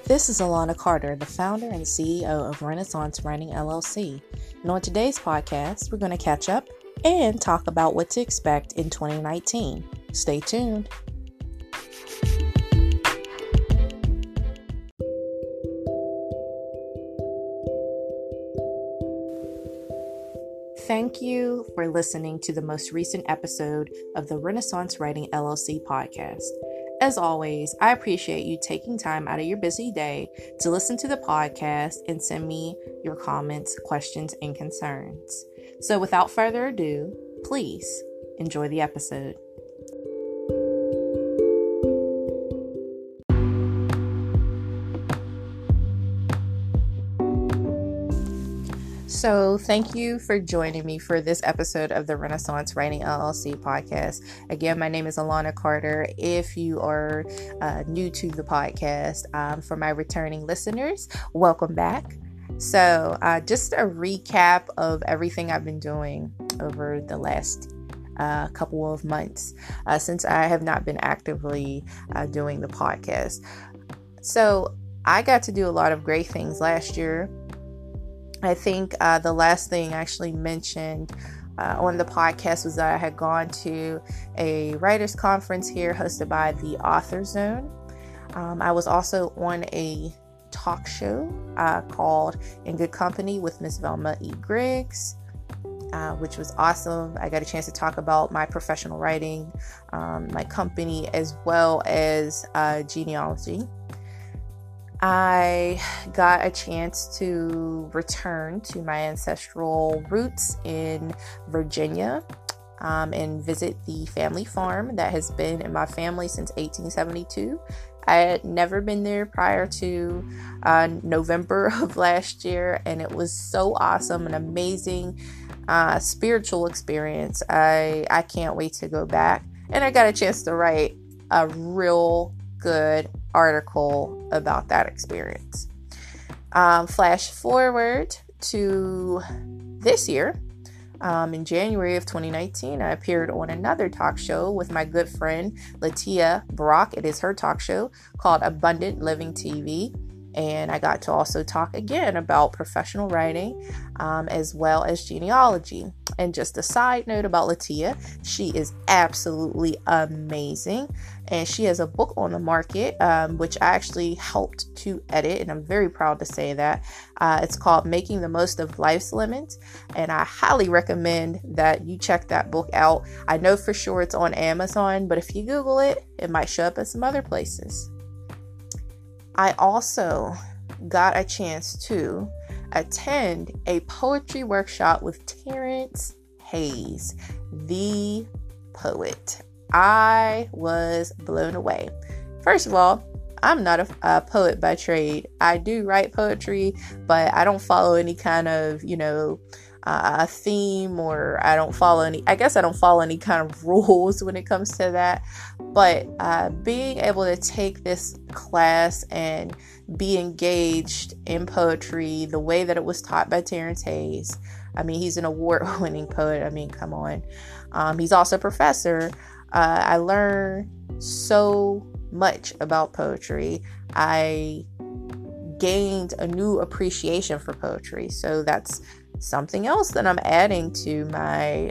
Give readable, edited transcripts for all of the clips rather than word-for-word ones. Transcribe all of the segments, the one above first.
This is Alana Carter, the founder and CEO of Renaissance Writing LLC. And on today's podcast, we're going to catch up and talk about what to expect in 2019. Stay tuned. Thank you for listening to the most recent episode of the Renaissance Writing LLC podcast. As always, I appreciate you taking time out of your busy day to listen to the podcast and send me your comments, questions, and concerns. So without further ado, please enjoy the episode. So thank you for joining me for this episode of the Renaissance Writing LLC podcast. Again, my name is Alana Carter. If you are new to the podcast, for my returning listeners, welcome back. So just a recap of everything I've been doing over the last couple of months since I have not been actively doing the podcast. So I got to do a lot of great things last year. I think the last thing I actually mentioned on the podcast was that I had gone to a writers conference here hosted by the Author Zone. I was also on a talk show called In Good Company with Miss Velma E. Griggs, which was awesome. I got a chance to talk about my professional writing, my company, as well as genealogy. I got a chance to return to my ancestral roots in Virginia and visit the family farm that has been in my family since 1872. I had never been there prior to November of last year, and it was so awesome, an amazing spiritual experience. I can't wait to go back, and I got a chance to write a real good article about that experience. Flash forward to this year. In January of 2019, I appeared on another talk show with my good friend Latia Brock. It is her talk show called Abundant Living TV. And I got to also talk again about professional writing as well as genealogy. And just a side note about Latia, she is absolutely amazing. And she has a book on the market, which I actually helped to edit. And I'm very proud to say that. It's called Making the Most of Life's Lemons. And I highly recommend that you check that book out. I know for sure it's on Amazon, but if you Google it, it might show up at some other places. I also got a chance to attend a poetry workshop with Terrence Hayes, the poet. I was blown away. First of all, I'm not a poet by trade. I do write poetry, but I don't follow any kind of, a theme, or I don't follow any kind of rules when it comes to that. But being able to take this class and be engaged in poetry the way that it was taught by Terrence Hayes. I mean, he's an award-winning poet. I mean, come on. He's also a professor. I learned so much about poetry. I gained a new appreciation for poetry. So that's something else that I'm adding to my,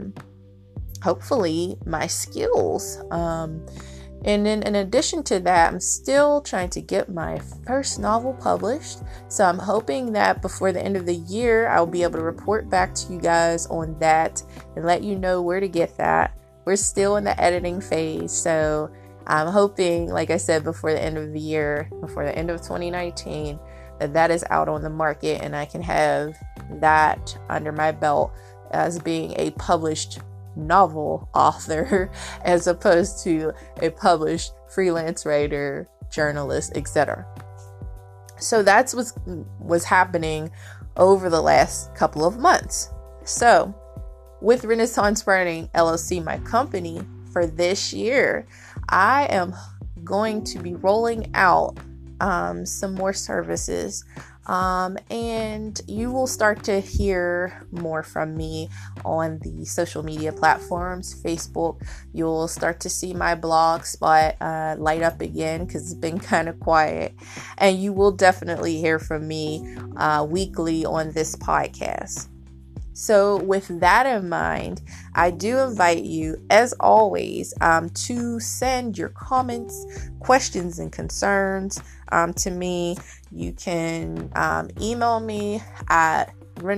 hopefully, my skills. And then in addition to that, I'm still trying to get my first novel published. So I'm hoping that before the end of the year, I'll be able to report back to you guys on that and let you know where to get that. We're still in the editing phase. So I'm hoping, like I said, before the end of the year, before the end of 2019, that is out on the market and I can have that under my belt as being a published novel author as opposed to a published freelance writer, journalist, etc. So that's what was happening over the last couple of months. So with Renaissance Writing LLC, my company, for this year, I am going to be rolling out some more services. And you will start to hear more from me on the social media platforms. Facebook, you'll start to see my blog spot light up again because it's been kind of quiet. And you will definitely hear from me weekly on this podcast. So with that in mind, I do invite you, as always, to send your comments, questions, and concerns to me. You can email me at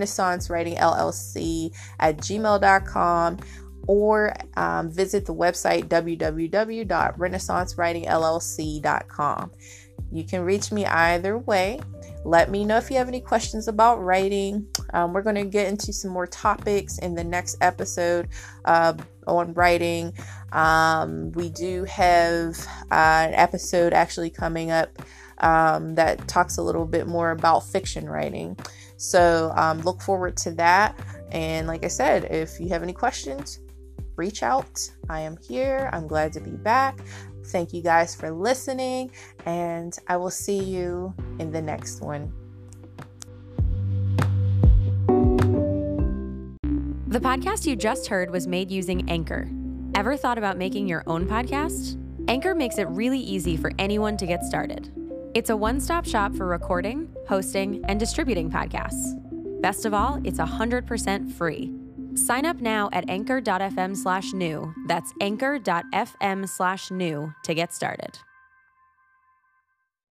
renaissancewritingllc@gmail.com or visit the website www.renaissancewritingllc.com. You can reach me either way. Let me know if you have any questions about writing. We're going to get into some more topics in the next episode on writing. We do have an episode actually coming up that talks a little bit more about fiction writing. So look forward to that. And like I said, if you have any questions, reach out. I am here. I'm glad to be back. Thank you guys for listening, and I will see you in the next one. The podcast you just heard was made using Anchor. Ever thought about making your own podcast? Anchor makes it really easy for anyone to get started. It's a one-stop shop for recording, hosting, and distributing podcasts. Best of all, it's 100% free. Sign up now at anchor.fm/new. That's anchor.fm/new to get started.